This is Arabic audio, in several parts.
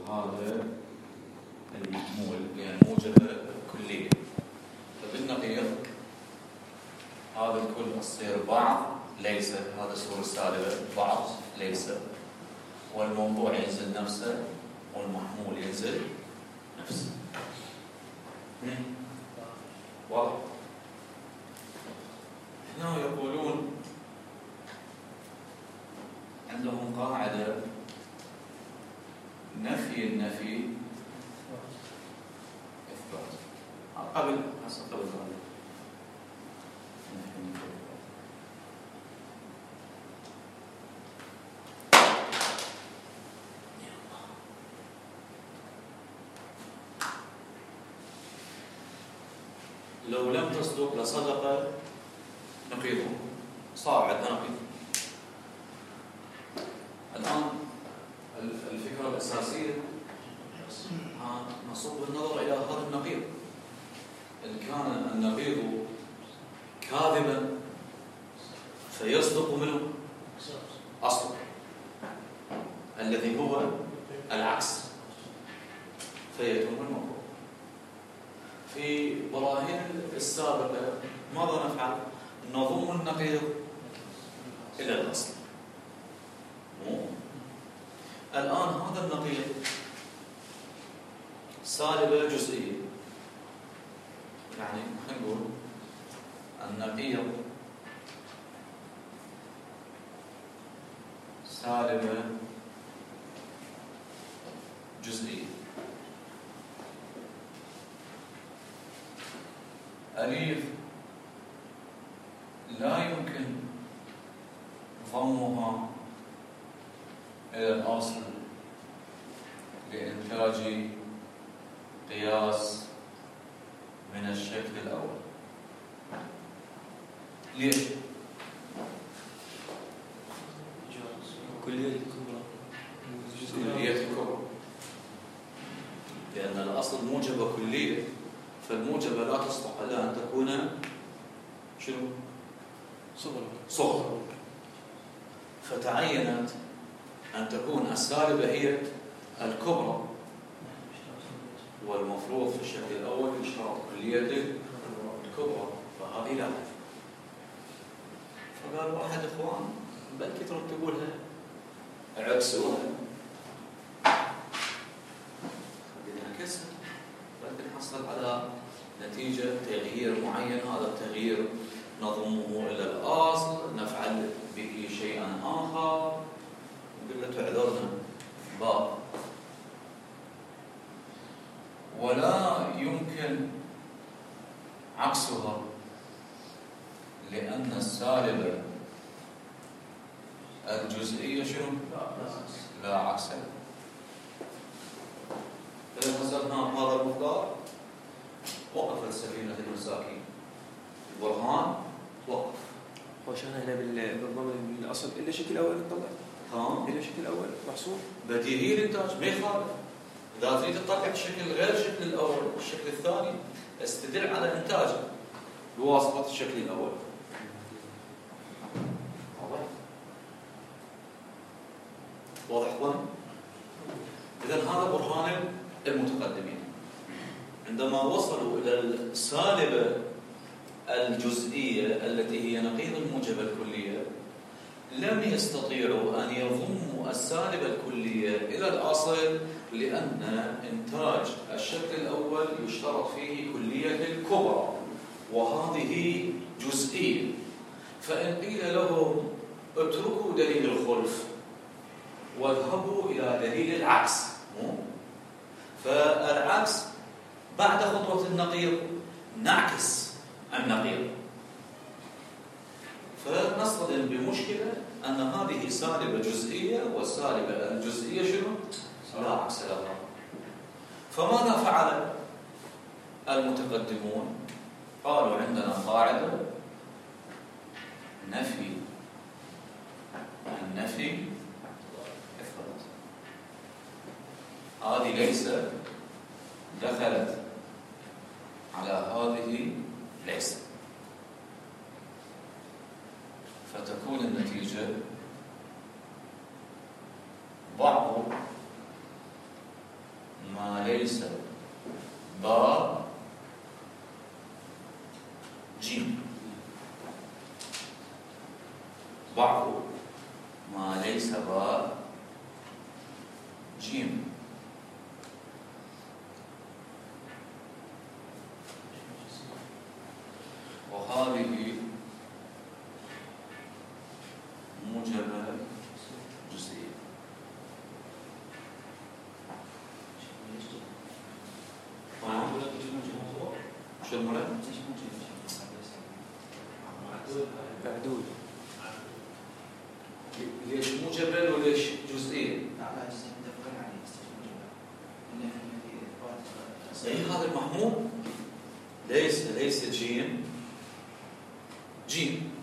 هذا المحمول لأن موجبة كلية. فبالنقيض هذا الكل تصير بعض ليس، هذا صورة سالبة بعض ليس، والموضوع ينزل نفسه والمحمول ينزل نفسه. واضح؟ هنا يقولون عندهم قاعدة نفي النفي إثبات. قبل حسب قبل ذلك لو لم تصدق لصدق نقيضه. صار عندنا نقيض. الآن الفكرة الأساسية نصب النظر إلى هذا النقيض. إن كان النقيض كاذبا فيصدق منه أصله الذي هو العكس فيتم الموضوع. في براهين السابقة ماذا نفعل؟ نضم النقيض إلى الأصل. الآن هذا النقيض سالبة جزئية، يعني نقول النقيض سالبة جزئية. أليف لا يمكن ضمها إلى الأصل لإنتاج قياس من الشكل الأول. ليش؟ كلية الكبرى. كلية الكبرى، لأن الأصل موجبة كلية، فالموجبة لا تصلح إلا أن تكون شنو؟ صغرى. فتعينت أن تكون السالبة هي الكبرى، والمفروض في الشكل الأول يشترط كلية الكبرى، فهذه لا. فقال واحد إخوان بلكي ترتبولها عكسوها خلينا كسر، بلكي نحصل على نتيجة تغيير معين. هذا التغيير نضمه إلى الأصل، نفعل به شيئا آخر، نقول له تعذرنا باب. ولا يمكن عكسها، لأن السالبة الجزئية شنو؟ لا عكس لها. إذا نزلنا هذا المقدار وقفت سفينة المساكين. البرهان وقف. وعشان هنا بالضمن الأصل إلا الشكل الأول نطلع. إلا الشكل الأول محصول. بديهي الإنتاج ما يخالف. إذا تريد تطلع الشكل غير الشكل الأول، الشكل الثاني استدل على إنتاجه بواسطة الشكل الأول. واضح إخوان؟ إذن هذا برهان المتقدمين. عندما وصلوا إلى السالبة الجزئية التي هي نقيض الموجبة الكلية، لم يستطيعوا أن يضموا السالبة الكلية إلى الأصل، لأن إنتاج الشكل الأول يشترط فيه كلية الكبرى، وهذه جزئية. فإن قيل لهم اتركوا دليل الخلف واذهبوا إلى دليل العكس، فالعكس بعد خطوة النقيض نعكس النقيض، فنصطدم بمشكلة أن هذه سالبة جزئية، والسالبة الجزئية شنو؟ لا عكس لها. فماذا فعل المتقدمون؟ قالوا عندنا قاعدة نفي النفي إثبات. هذه ليس دخلت على هذه ليس، فتكون النتيجة بعض ما ليس با جيم، بعض ما ليس با جيم. وهذه موجبة جزئية. شو المراد؟ معدود. ليش موجبة وليش جزئية؟ هذا المحمول ليس جيم جيم.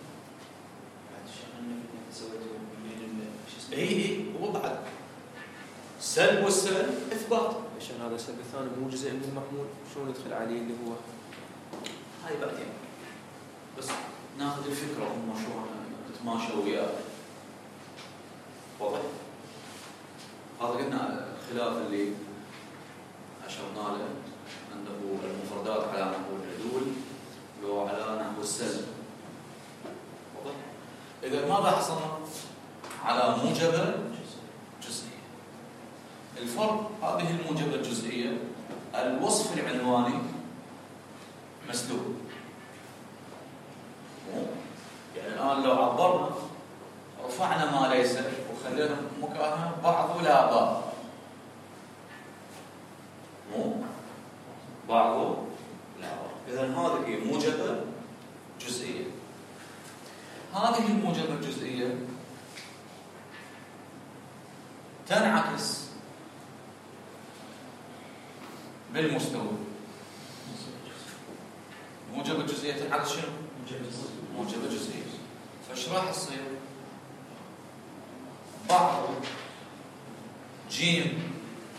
اي هو بعد سلب والسلب اثبات. عشان هذا السلب الثاني مو جزء من المحمول، شلون ندخل عليه اللي هو هاي بعدين، بس ناخذ الفكرة هم شلون نتماشى وياه. واضح؟ هذا قلنا الخلاف اللي أشرنا له أنه المفردات على نحو العدول وعلى نحو السلب. واضح؟ إذا ماذا حصلنا؟ على موجبة جزئية. الفرق هذه الموجبة الجزئية الوصف العنواني مسلوب. يعني الآن لو عبرنا رفعنا ما ليس وخلينا مكانها بعض لا بعض، مو بعض لا بعض. إذن هذه هي موجبة جزئية. هذه الموجبة الجزئية تنعكس بالمستوى. موجبة جزئية تنعكس شنو؟ موجبة جزئية. فايش راح يصير؟ بعض جيم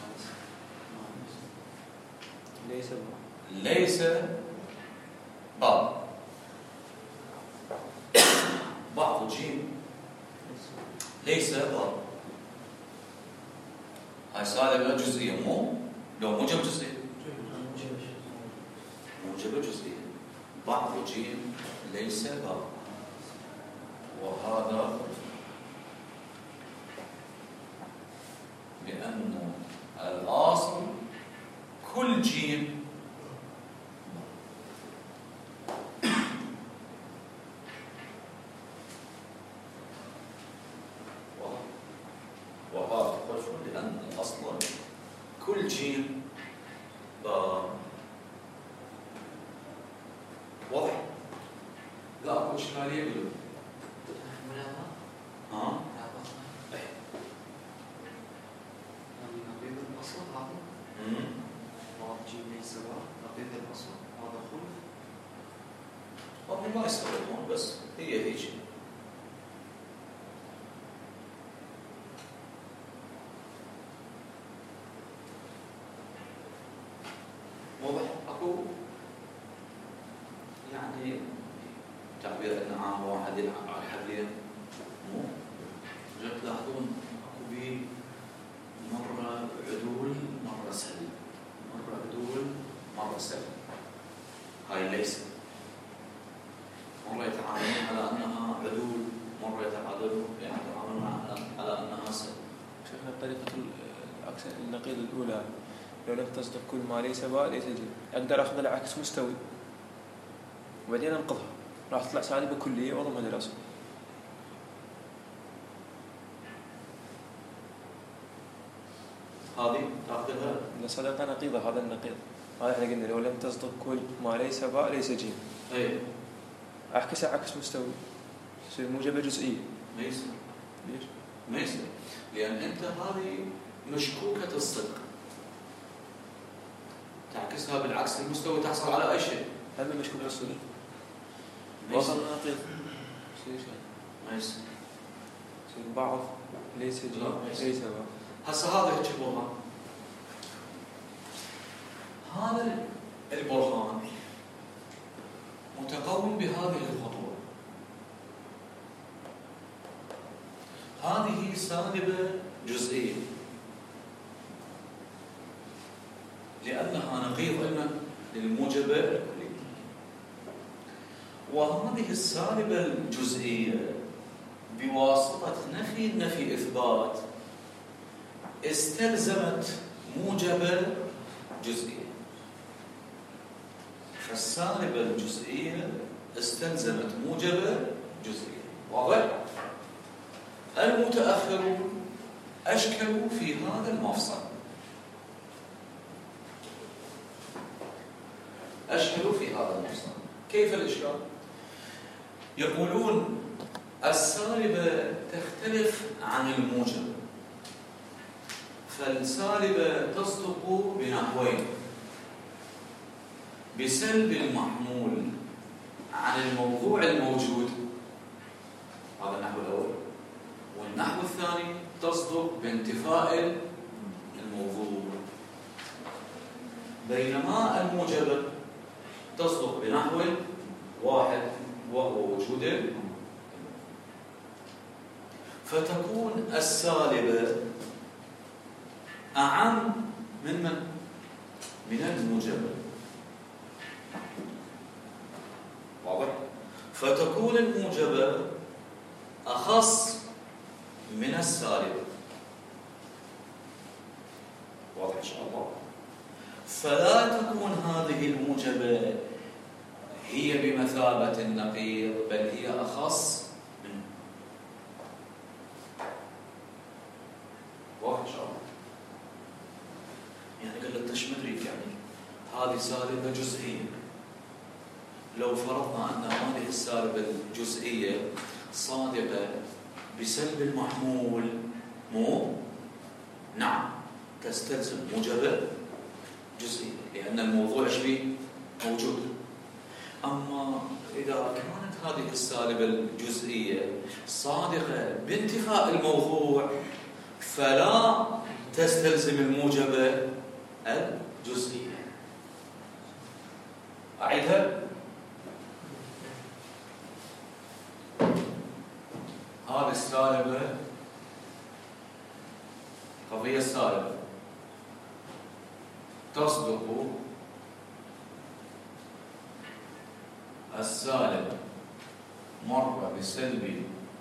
ليس با، بعض جيم ليس با. هاي سالبة جزئية، مو لو موجب جزئية، موجبة جزئية. بعض جيم ليس با، وهذا بأن الأصل كل جيم وهذا خلف لأن الأصل كل جيم با. واضح؟ لا أكو إشكالية بلو؟ ها؟ هم ما يستخدمون، بس هي هيك. واضح؟ اكو يعني تعبير ان عام واحد يلعب على الحبلين، مو جد تلاحظون اكو بي مرة عدول مرة سلب، مرة عدول مرة سلب. هاي ليس مرة يتعاملون على أنها عدول، مرة يتعاملون على أنها سلب. شيخنا بطريقة النقيض الأولى لو لم تصدق كل ما ليس با ليس جيم، أقدر أخذ العكس مستوي وبعدين أنقضها، راح تطلع سالبة كلية وأضمها للأصل. هذه تأخذها إذا صدق نقيضة، هذا النقيض. هذا احنا قلنا لو لم تصدق كل ما ليس با ليس جيم. أي أعكسها عكس مستوي، يصير موجبة جزئية. ما يصير. ليش؟ ما يصير، لأن أنت هذه مشكوكة الصدق، تعكسها بالعكس المستوي تحصل على أي شيء. هذا مشكوك الصدق. وصل نقيض. يصير ما يصير. يصير بعض ليس جيم ليس با. هسه هذا هيك برهان. هذا البرهان متقوم بهذه الخطوة. هذه سالبة جزئية، لأنها نقيض للموجبة الكلية. وهذه السالبة الجزئية بواسطة نفي إثبات استلزمت موجبة جزئية. فالسالبة الجزئية استلزمت موجبة جزئية. واضح؟ المتأخرون أشكلوا في هذا المفصل. كيف الإشكال؟ يقولون السالبة تختلف عن الموجبة، فالسالبة تصدق بنحوين: بسلب المحمول عن الموضوع الموجود، هذا النحو الأول، والنحو الثاني تصدق بانتفاء الموضوع. بينما الموجبة تصدق بنحو واحد وهو وجود، فتكون السالبة أعم من الموجبة. واضح؟ فتكون الموجبة أخص من السالبة. واضح إن شاء الله؟ فلا تكون هذه الموجبة هي بمثابة النقيض، بل هي أخص منه. واضح إن شاء الله؟ يعني قلت تشمريك، يعني هذه سالبة جزئية. لو فرضنا أن هذه السالبة الجزئية صادقة بسلب المحمول، نعم تستلزم موجبة جزئية، لأن الموضوع موجود. أما إذا كانت هذه السالبة الجزئية صادقة بانتفاء الموضوع، فلا تستلزم الموجبة الجزئية. أعيدها. هذه السالبة قضية سالبة تصدق السالبة مرة بسلب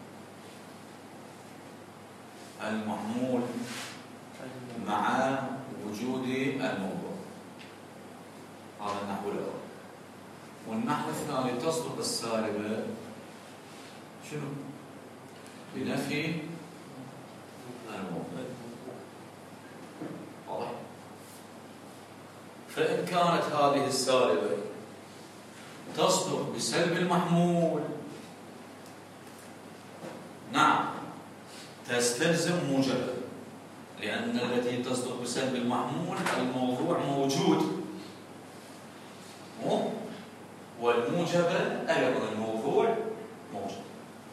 المحمول مع وجود الموضوع، هذا النحو الأول. والنحو الثاني تصدق السالبة بنفي الموضوع. واضح؟ فإن كانت هذه السالبة تصدق بسلب المحمول، نعم تستلزم موجبة، لأن التي تصدق بسلب المحمول الموضوع موجود، والموجبة أيضا الموضوع موجود.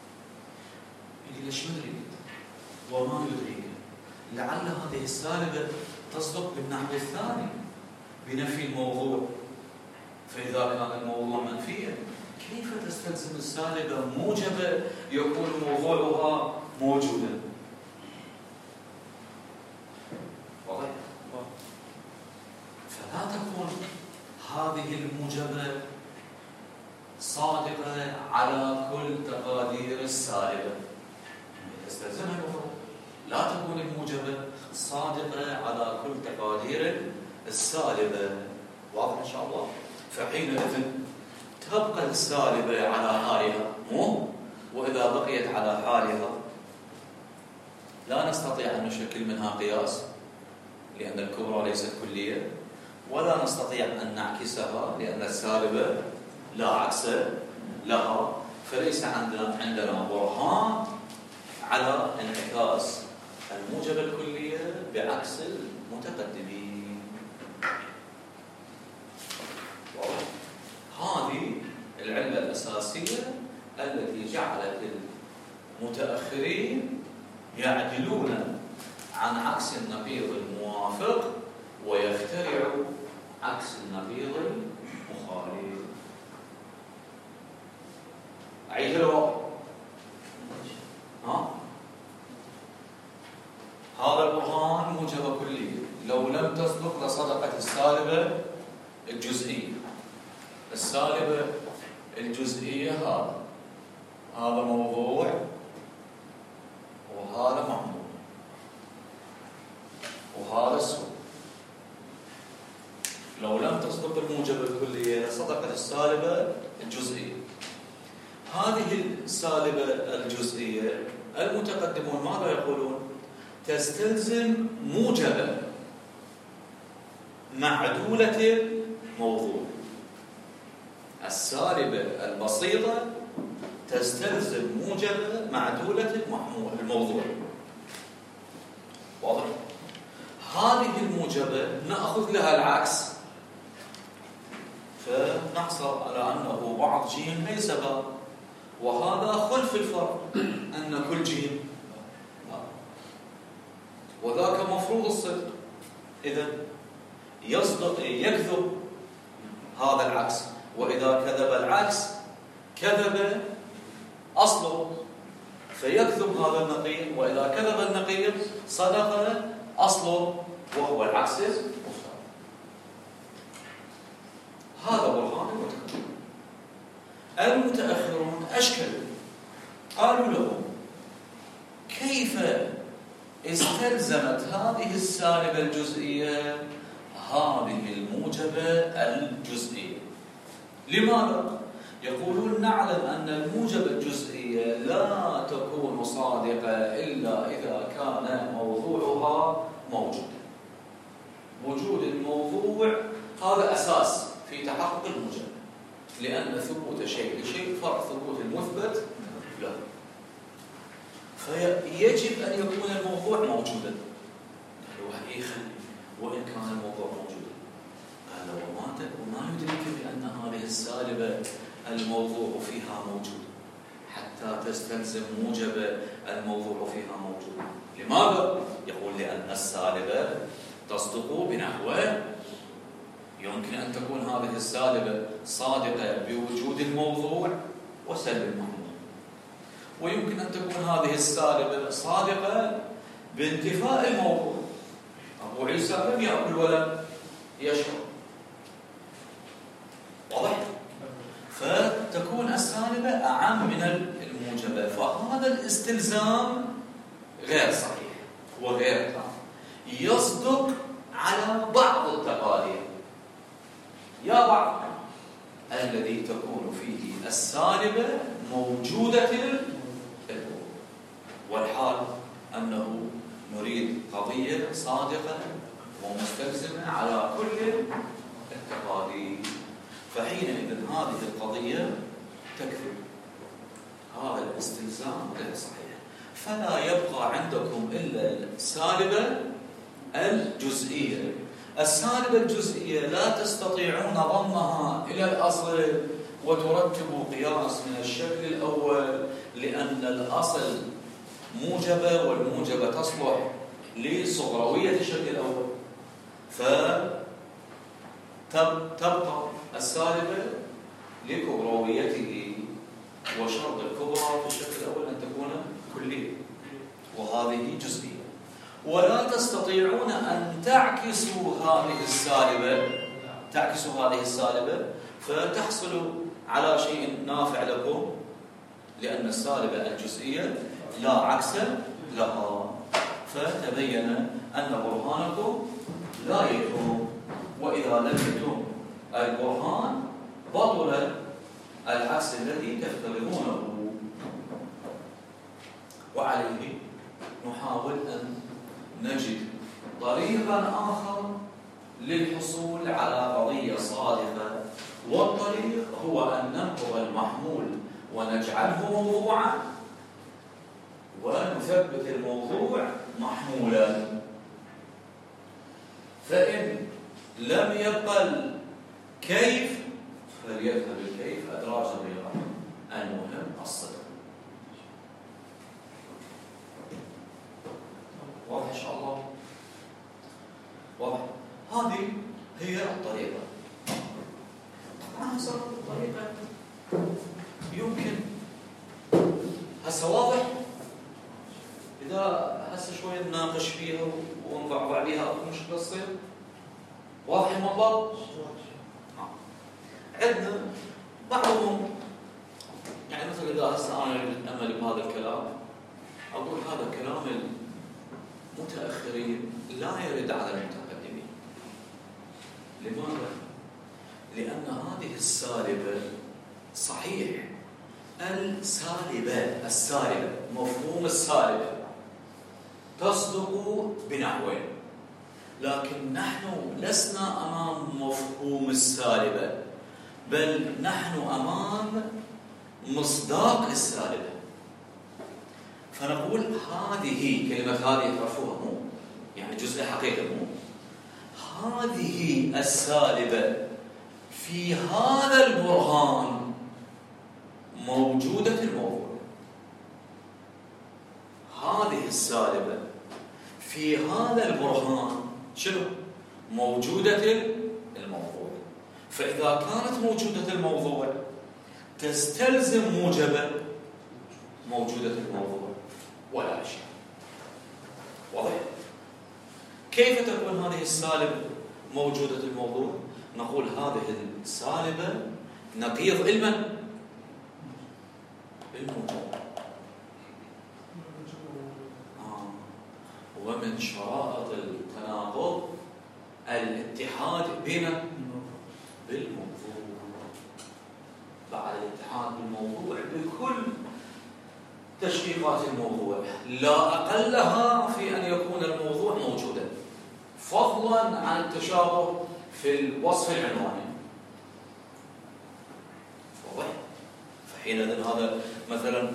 ليش مدري وما يدريك لعل هذه السالبة تصدق بالنحو الثاني بنفي الموضوع، فإذا كان الموضوع منفيا كيف تستلزم السالبة موجبة يكون موضوعها موجودا؟ واضح؟ فلا تكون هذه الموجبة صادقة على كل تقادير السالبة، تستلزمها الموضوع. لا تكون الموجبة صادقة على كل تقادير السالبة. واضح إن شاء الله؟ فحينئذ تبقى السالبة على حالها، وإذا بقيت على حالها لا نستطيع أن نشكل منها قياس، لأن الكبرى ليست كلية، ولا نستطيع أن نعكسها لأن السالبة لا عكس لها، فليس عندنا برهان على انعكاس الموجبة الكلية بعكس المتقدمين. هذه العلة الأساسية التي جعلت المتأخرين يعدلون عن عكس النقيض الموافق ويخترعوا عكس النقيض المخالف. أعيد الوقت. هذا البرهان موجبة كلية، لو لم لم تصدق لصدقت السالبة الجزئية. السالبة الجزئية هذا موضوع وهذا محمول وهذا السوق. لو لم تصدق الموجبة الكلية لصدقت السالبة الجزئية. هذه السالبة الجزئية المتقدمون ماذا يقولون؟ تستلزم موجبة معدولة الموضوع. السالبة البسيطة تستلزم موجبة معدولة الموضوع. واضح؟ هذه الموجبة نأخذ لها العكس، فنحصل على أنه بعض جيم ليس باء، وهذا خلف الفرق أن كل جيم باء، وذاك مفروض الصدق. إذن يكذب هذا العكس، وإذا كذب العكس كذب أصله، فيكذب هذا النقيض، وإذا كذب النقيض صدق أصله وهو العكس المفترض. هذا برهان المتقدمين. المتأخرون أشكلوا، قالوا لهم كيف استلزمت هذه السالبة الجزئية هذه الموجبة الجزئية؟ لماذا؟ يقولون نعلم أن الموجبة الجزئية لا تكون صادقة إلا إذا كان موضوعها موجودا. وجود الموضوع هذا أساس في تحقق الموجبة، لأن ثبوت شيء لشيء فرق ثبوت المثبت له. فيجب أن يكون الموضوع موجودا. قالوا يخلي وإن كان الموضوع موجودا. قال وما يدرك بأن هذه السالبة الموضوع فيها موجود حتى تستلزم موجب الموضوع فيها موجود. لماذا؟ يقول لأن السالبة تصدق بنحوه. يمكن أن تكون هذه السالبة صادقة بوجود الموضوع وسلب المحمول، ويمكن أن تكون هذه السالبة صادقة بانتفاء الموضوع. أبو عيسى لم يأكل ولم يشرب. واضح؟ فتكون السالبة أعم من الموجبة. فهذا الاستلزام غير صحيح وغير تام، يصدق على بعض التقاليد. يا بعض الذي تكون فيه السالبة موجودة الموضوع، والحال أنه نريد قضية صادقة ومستلزمة على كل التقاليد، فحينئذ هذه القضية تكذب. هذا الاستلزام غير صحيح. فلا يبقى عندكم إلا السالبة الجزئية. السالبة الجزئية لا تستطيعون ضمها إلى الأصل وتركبوا قياس من الشكل الأول، لأن الأصل موجبة والموجبة تصلح لصغروية الشكل الأول، فتبقى السالبة لكبرويته، وشرط الكبرى في الشكل الأول أن تكون كلية، وهذه جزئية. ولا تستطيعون أن تعكسوا هذه السالبة فتحصلوا على شيء نافع لكم، لأن السالبة الجزئية لا عكس لها. فتبين أن برهانكم لا يتم، وإذا لم يتم البرهان بطل العكس الذي تفترضونه. وعليه نحاول أن نجد طريقا آخر للحصول على قضية صادقة، والطريق هو أن ننقض المحمول ونجعله موضوعا، ونثبت الموضوع محمولا. فإن لم يبقى الكيف فليذهب الكيف أدراج الرياض. المهم الصدق. واضح إن شاء الله؟ واضح؟ هذه هي الطريقة. طبعا هسه الطريقة يمكن هسه واضح. إذا هسه شوية نناقش فيها ونضعضع بها أو مشكلة تصير واضح المطلب؟ عندنا بعضهم يعني مثلا إذا هسه أنا أتأمل بهذا الكلام أقول هذا كلام المتأخرين لا يرد على المتقدمين. لماذا؟ لأن هذه السالبة صحيح السالبة مفهوم السالبة تصدق بنحوين، لكن نحن لسنا أمام مفهوم السالبة، بل نحن أمام مصداق السالبة. فنقول هذه كلمة هذه تعرفوها مو يعني جزء حقيقة مو هذه السالبة في هذا البرهان موجودة الموضوع. هذه السالبة في هذا البرهان شنو؟ موجودة الموضوع. فإذا كانت موجودة الموضوع تستلزم موجبة موجودة الموضوع ولا أشياء. واضح؟ كيف تكون هذه السالبة موجودة الموضوع؟ نقول هذه السالبة نقيض الموضوع. ومن شرائط التناقض الاتحاد بين بالموضوع. بعد الاتحاد بالموضوع بكل تشقيقات الموضوع لا أقلها في أن يكون الموضوع موجودا، فضلا عن التشابه في الوصف العنواني. واضح؟ فحينئذ هذا مثلا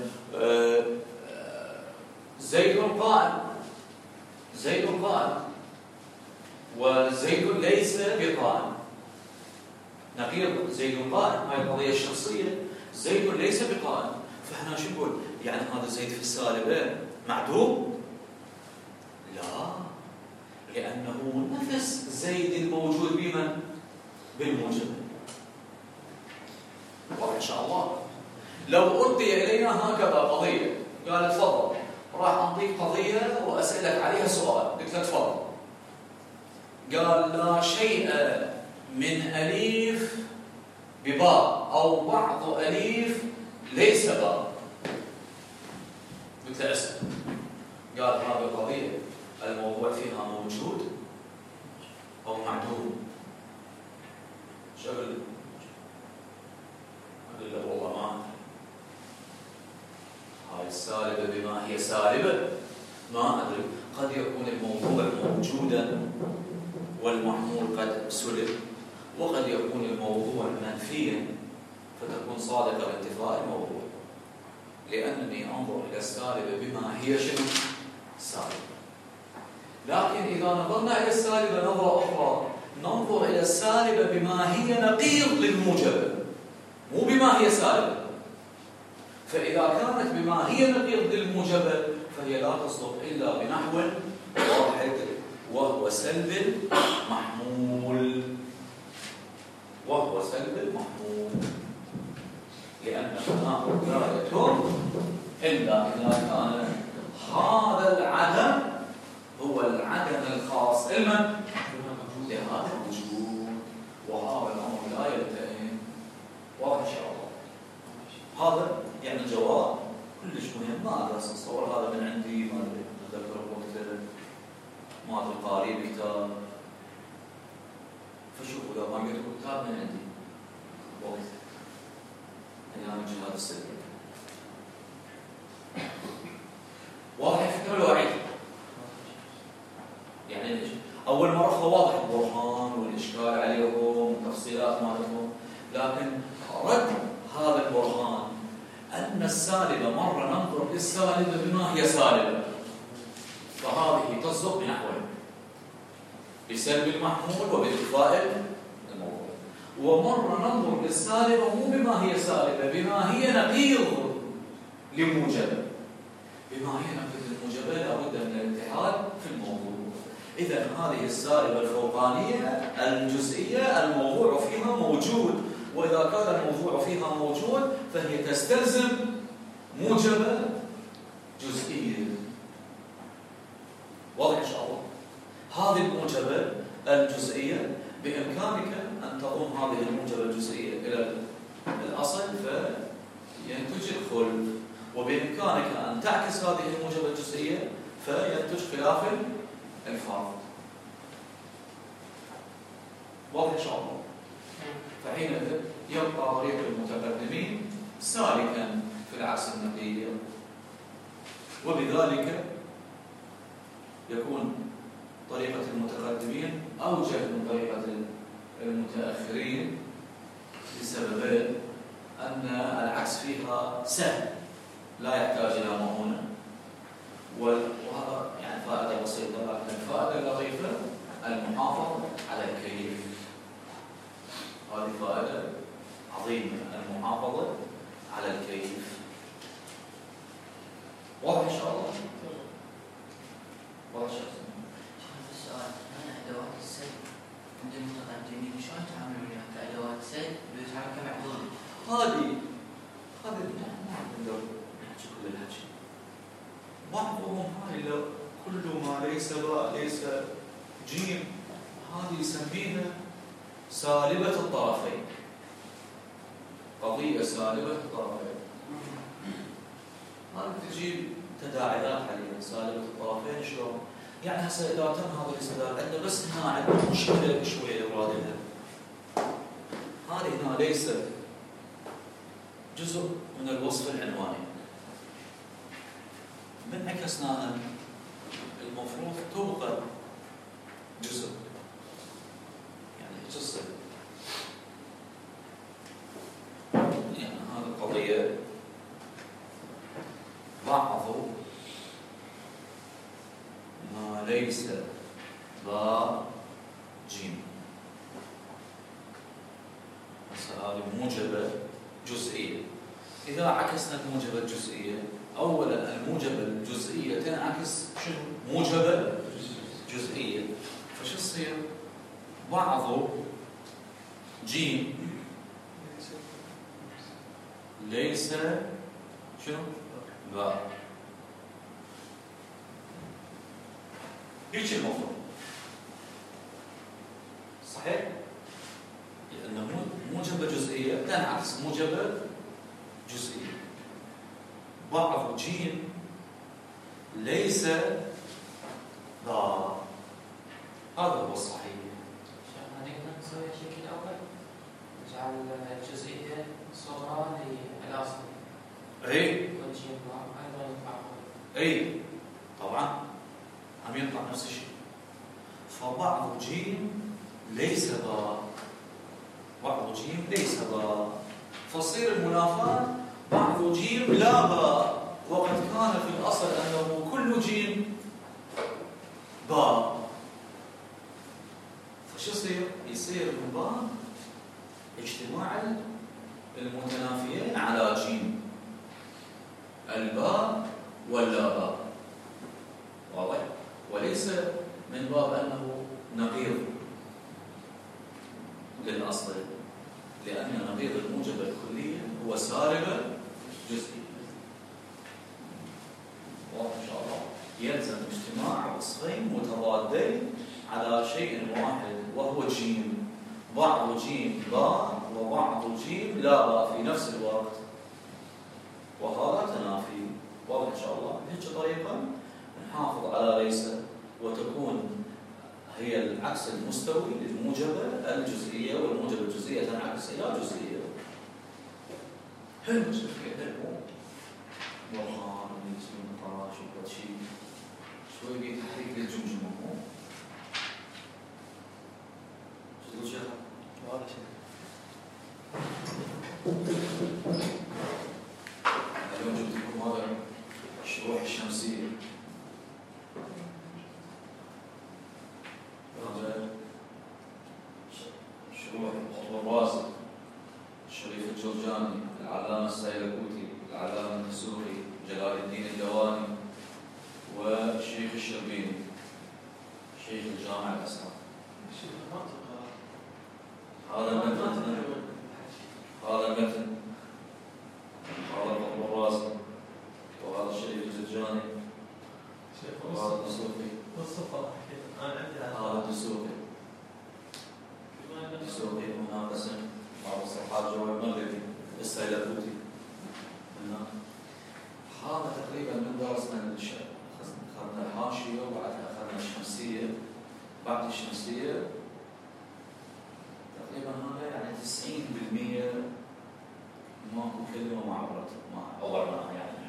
زيد قائم، زيد قائم وزيد ليس بقائم. نقيض زيد قائم، هاي القضية الشخصية، زيد ليس بقائم. فاحنا شو نقول؟ يعني هذا زيد في السالبة معدوم؟ لا، لأنه نفس زيد الموجود بمن؟ بالموجب. وإن شاء الله لو ألقي إلينا هكذا قضية قال تفضل، راح أعطيك قضية وأسألك عليها سؤال، قلت له تفضل. قال لا شيء من أليف بباء أو بعض أليف ليس باء. قلت له أسأل. قال هذه القضية الموضوع فيها موجود أو معدوم؟ شو أقول له؟ أقول له والله ما أدري. هاي السالبة بما هي سالبة ما أدري. قد يكون الموضوع موجودا والمحمول قد سلب، وقد يكون الموضوع منفيا فتكون صادقة بانتفاء الموضوع، لأنني أنظر إلى السالبة بما هي شنو؟ سالبة. لكن إذا نظرنا إلى السالبة نظرة أخرى، ننظر إلى السالبة بما هي نقيض للموجبة، مو بما هي سالبة. فإذا كانت بما هي نقيض للموجبة فهي لا تصدق إلا بنحو واحد، وهو سلب المحمول. وهو سلب المحمول، لأن هناك غاية إلا إذا كان هذا العدم هو العدم الخاص لمن؟ لهذا الوجود، وهذا الأمر لا يلتئم. واضح إن شاء الله؟ هذا يعني الجواب كلش مهم. ما أقدر أتصور هذا من عندي، ما أدري أذكر وقت ما القارئ بكتاب، فشوفوا لو ما قلت كتاب من عندي وقت أيام الجهاد السلمي. واضح الفكرة لو أعيد؟ يعني ليش؟ أول مرة هو واضح البرهان والإشكال عليهم والتفصيلات مالتهم، لكن رد هذا البرهان أن السالبة مرة ننظر للسالبة بما هي سالبة، فهذه تصدق بنحوين: بسلب المحمول وبإخفاء الموضوع. ومرة ننظر للسالبة مو بما هي سالبة، بما هي نقيض لموجبة. بما هي نقيض لموجبة لابد من الاتحاد في الموضوع. إذا هذه السالبة الفوقانية الجزئية الموضوع فيها موجود، وإذا كان الموضوع فيها موجود فهي تستلزم موجبة جزئية. واضح إن شاء الله؟ هذه الموجبة الجزئية، بإمكانك أن تضم هذه الموجبة الجزئية إلى الأصل فينتج الخلف، وبإمكانك أن تعكس هذه الموجبة الجزئية فينتج خلاف الفارض. واضح إن شاء الله؟ فحينئذ يبقى طريق المتقدمين سالكا في العكس النقيض، وبذلك يكون طريقة المتقدمين أوجه من طريقة المتأخرين لسببين: أن العكس فيها سهل لا يحتاج إلى مؤونة، وهذا يعني فائدة بسيطة، لكن الفائدة اللطيفة المحافظة على الكيف. هذه فائدة عظيمة، المحافظة على الكيف. واضح إن شاء الله؟ واضح. السؤال: هل أدوات السد عند المتقدمين شلون يتعاملون وياها كأدوات سد ويتعاملون كمعضول؟ هذه ما نقدر نحكي كل الحكي. بعضهم هاي لو كل ما ليس باء ليس جيم، هذه يسميها سالبة الطرفين. قضية سالبة الطرفين. هذه تجيب تداعيات عليها. سالبة الطرفين شلون؟ يعني هسه إذا تم هذا الاستدلال عندنا، بس هنا عندنا مشكلة شوية إرادية. هذه هنا ليس جزء من الوصف العنواني. من عكسناها المفروض تبقى جزء، يعني تصل. يعني هذه القضية بعض ما ليس باء جيم. هذه موجبة جزئية. إذا عكسنا الموجبة الجزئية، أولا الموجبة الجزئية تنعكس شنو؟ موجبة جزئية. فشو تصير؟ بعض جيم ليس شنو؟ باء. هيك المفروض صحيح؟ لأن موجبة جزئية تنعكس موجبة جزئية. بعض جيم ليس باء. هذا هو الصحيح. نقدر نسوي شكل أول، نجعل الجزئية صغرى للأصل. أي. والجيم أيضا يطلع. أي طبعا عم يطلع نفس الشيء. فبعض جيم ليس باء، بعض جيم ليس باء، فتصير المنافاة بعض جيم لا باء، وقد كان في الأصل أنه كل جيم باء. فشو يصير من باب اجتماع المتنافيين على جيم، الباء واللا باء. واضح؟ وليس من باب أنه نقيض للأصل، لأن نقيض الموجبة الكلية هو سالبة جزئية. واضح إن شاء الله؟ يلزم اجتماع وصفين متضادين على شيء واحد وهو جيم. بعض جيم باء وبعض جيم لا باء في نفس الوقت، وهذا تنافي. واضح إن شاء الله؟ بهيك طريقة نحافظ على ليس، وتكون هي العكس المستوي للموجبة الجزئية، والموجبة الجزئية تنعكس إلى جزئية. حلو حلو. برهان ويسمى نقاش وكل شيء شوي بتحريك للجمجمة. شو تقول شيخ؟ ولا شيء. اليوم جبت لكم هذا الشروح الشمسية. هذا شروح القطب الرازي، الشريف الجرجاني، العلامة السيلكوتي، العلامة الدسوقي، جلال الدين الدواني، والشيخ الشربيني، شيخ الجامع الأزهر. هذا المتن، هذا المتن، هذا القطب الرازي، وهذا الشريف الجرجاني، وهذا الدسوقي، هذا الدسوقي. تقريبا هذا يعني 90% ماكو كلمة ما عبرناها يعني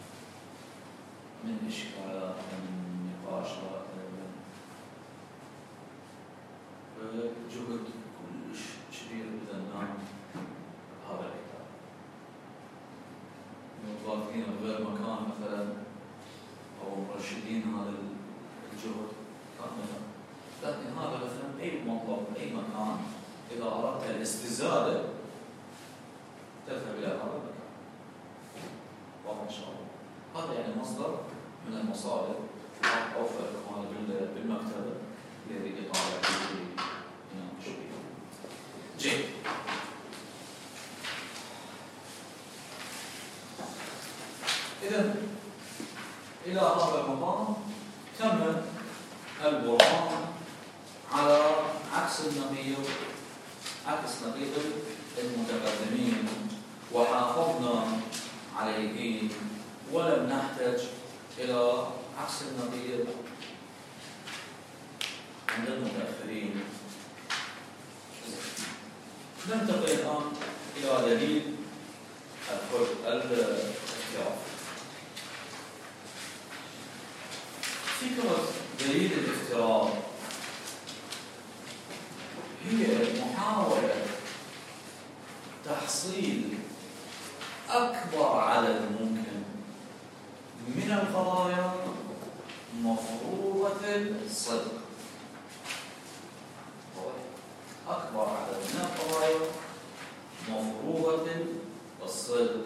من إشكالات من نقاشات جهد كلش كبير بذلناه هذا الكتاب. موظفين بغير مكان مثلا أو مرشدين هذا الجهد كان مثلا، لكن هذا مثلا أي موظف أي مكان إذا أردت الاستزادة تذهب إلى هذا المكان. واضح إن شاء الله. هذا يعني مصدر من المصادر أوفر لكم بالمكتبة اللي يريد يطالع فيه يناقش فيه. جيد. إذا إلى هذا المقام تم البرهان على عكس نقيض المتقدمين، وحافظنا عليه ولم نحتج إلى عكس النقيض عند المتأخرين. ننتقل الآن إلى دليل الافتراض. فكرة دليل الافتراض هي محاولة تحصيل أكبر عدد ممكن من القضايا مفروضة الصدق. أكبر عدد من القضايا مفروضة الصدق.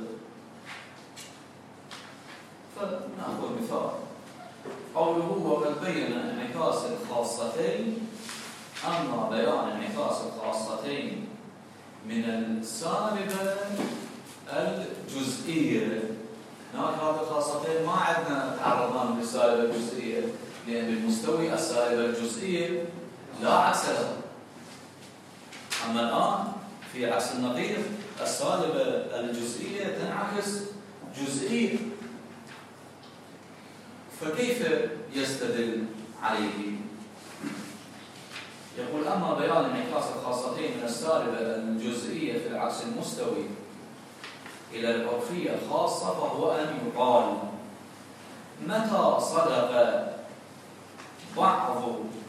فنأخذ مثال قوله وقد بين انعكاس الخاصتين، أما بيان انعكاس الخاصتين من السالبة الجزئية. هناك هذه الخاصتين ما عندنا تعرضنا للسالبة الجزئية، لأن بالمستوي السالبة الجزئية لا عكس لها. أما الآن في عكس النقيض السالبة الجزئية تنعكس جزئية. فكيف يستدل عليه؟ يقول أما بيان انعكاس الخاصتين من السالبة الجزئية في العكس المستوي إلى العرفية الخاصة، فهو أن يقال متى صدق بعض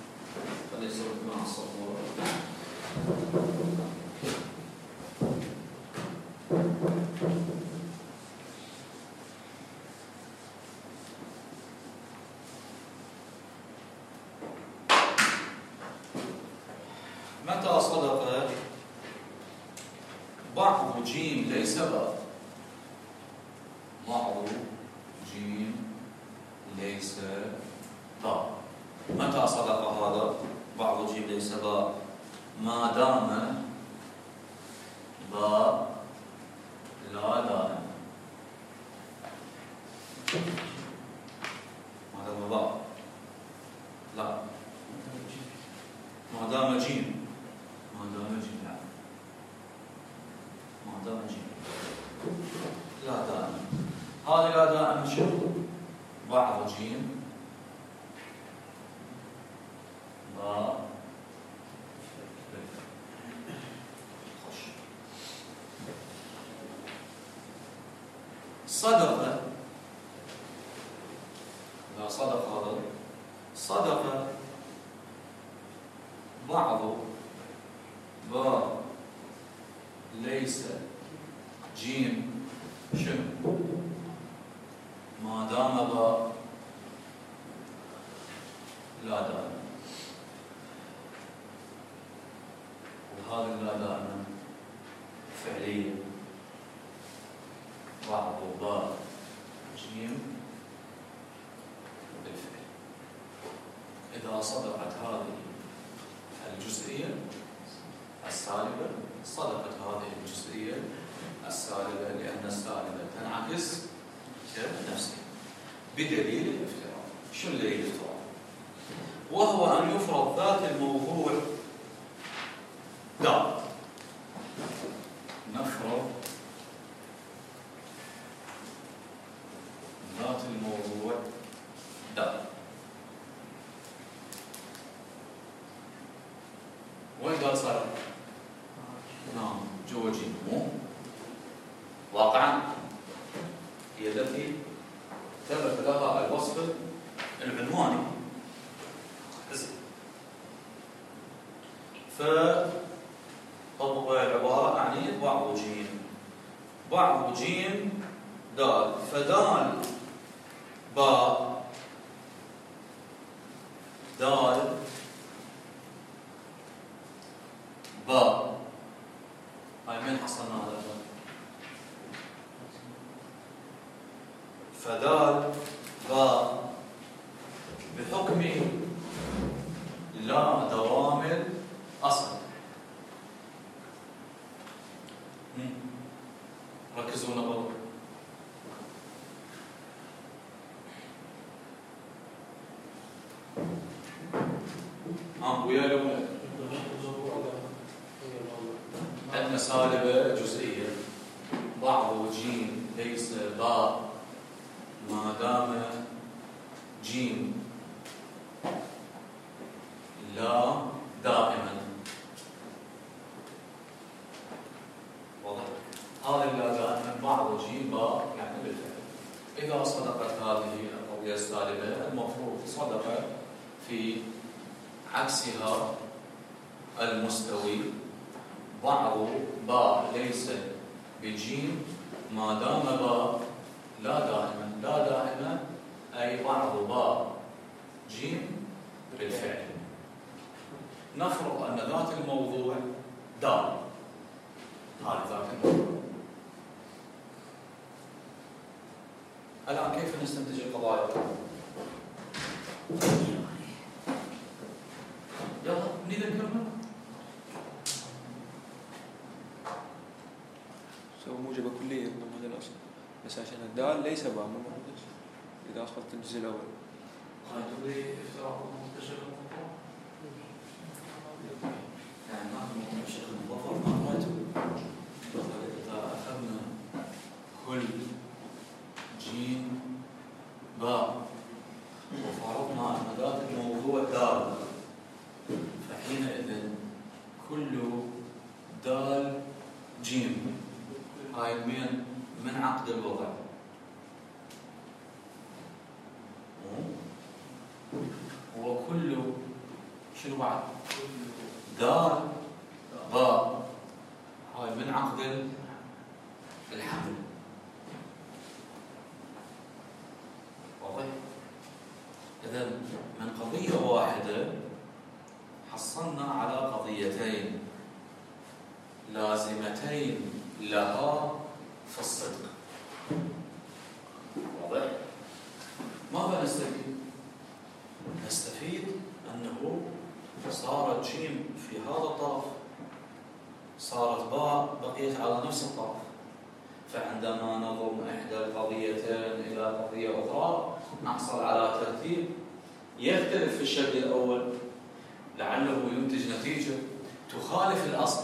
متى صدق بعض جيم ليس باء. بعض جيم ليس باء. متى صدق هذا بعض جيم ليس باء؟ ما دام باء لا دائم. ما دام باء لا، ما دام جيم لا، ما دام جيم لا دائم. هذا لا دائم شو؟ بعض جيم باء صدق. لا صدق هذا صدق بعض باء ليس جيم شنو؟ ما دام باء لا دائم. وهذا لا دائم فعليا بعض باء جيم بالفعل. إذا صدقت هذه الجزئية السالبة صدقت هذه الجزئية السالبة، لأن السالبة تنعكس نفسها بدليل الافتراض. شو دليل الافتراض؟ وهو أن يفرض ذات الموضوع دال. نفرض ذات الموضوع دال. وين قال صار؟ فطبق ويا العبارة أعني بعض جيم، بعض جيم دال، فدال باء دال باء، هاي من حصلنا هذا؟ فدال باء بحكم لا دوام الأصل. ركزوا نظروا. ويا لو عندنا سالبة جزئية، بعض جيم ليس باء ما دام جيم لا دائما. واضح؟ هذا لا دائما بعض جيم باء يعني بالفعل. إذا صدقت هذه القضية السالبة المفروض صدق في عكسها المستوي بعض باء ليس بجيم ما دام باء لا دائما. لا دائما أي بعض باء جيم بالفعل. نفرض أن ذات الموضوع دال، هذه ذات الموضوع. الآن كيف نستنتج القضايا؟ يلا نريد نكمل. سووا موجبة كلية من هذا الأصل، بس عشان الدال ليس باء مو موجود إذا أخذت الجزء الأول. هاي تقولي افتراض منتشر الموضوع؟ يعني ما هو منتشر الموضوع ما رايته. إذا أخذنا كل جيم باء وفرضنا أن ذات الموضوع دال، فحينئذ كل دال جيم هاي من عقد الوضع. وكل شنو بعد؟ دال باء هاي من عقد الحمل. واضح؟ إذا من قضية واحدة حصلنا على قضيتين لازمتين لها في الصدق. واضح؟ ماذا نستفيد؟ نستفيد أنه صارت جيم في هذا الطرف، صارت باء بقيت على نفس الطرف. فعندما نضم إحدى القضيتين إلى قضية أخرى نحصل على ترتيب يختلف في الشكل الأول، لعله ينتج نتيجة تخالف الأصل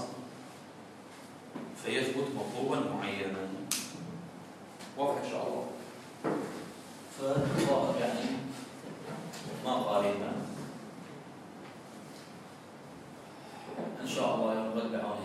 فيثبت مطلوبا معينا. واضح إن شاء الله؟ فالظاهر يعني ما قارينا إن شاء الله يوم غد